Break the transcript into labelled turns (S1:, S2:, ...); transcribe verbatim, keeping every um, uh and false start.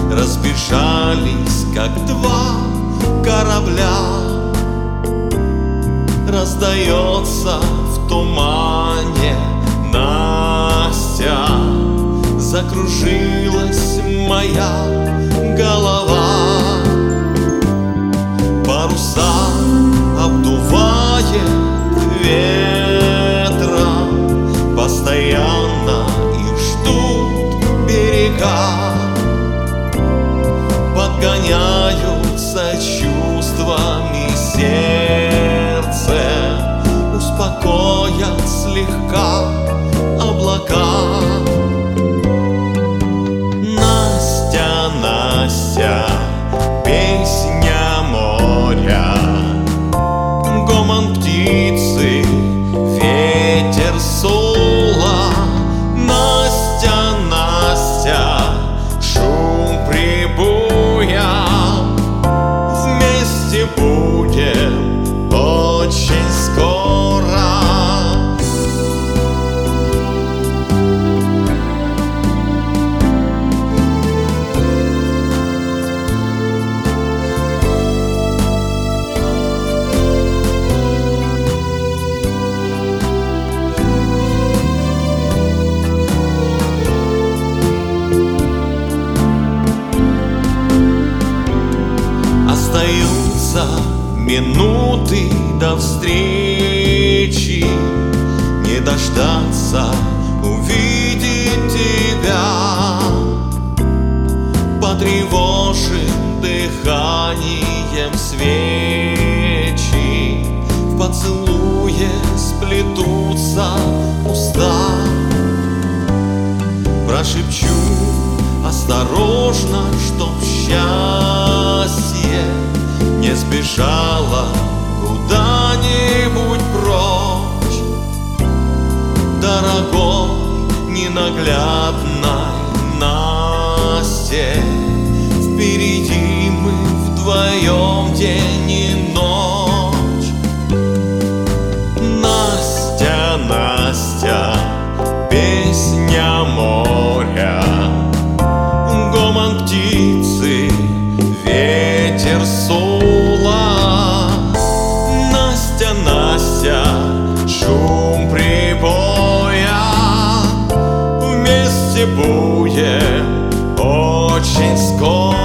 S1: разбежались, как два корабля. Раздается в тумане Настя, закружилась моя голова. Паруса обдувает ветром, постоянно их ждут берега. Подгоняются чувствами сердце, успокоят слегка облака. Настя, Настя, песня моря, гомон птицы, ветер сула. Настя, Настя, шум прибоя. Вместе будем очень скоро. Остаются минуты до встречи, не дождаться увидеть тебя. Потревожим дыханием свечи, в поцелуе сплетутся уста. Прошепчу осторожно, чтоб счастье не сбежала куда-нибудь прочь. Дорогой, ненаглядной Насте, впереди мы вдвоем день и ночь. Настя, Настя, песня моря, гомон птицы, ветер сула. Настя, Настя, шум прибоя. Вместе будем очень скоро.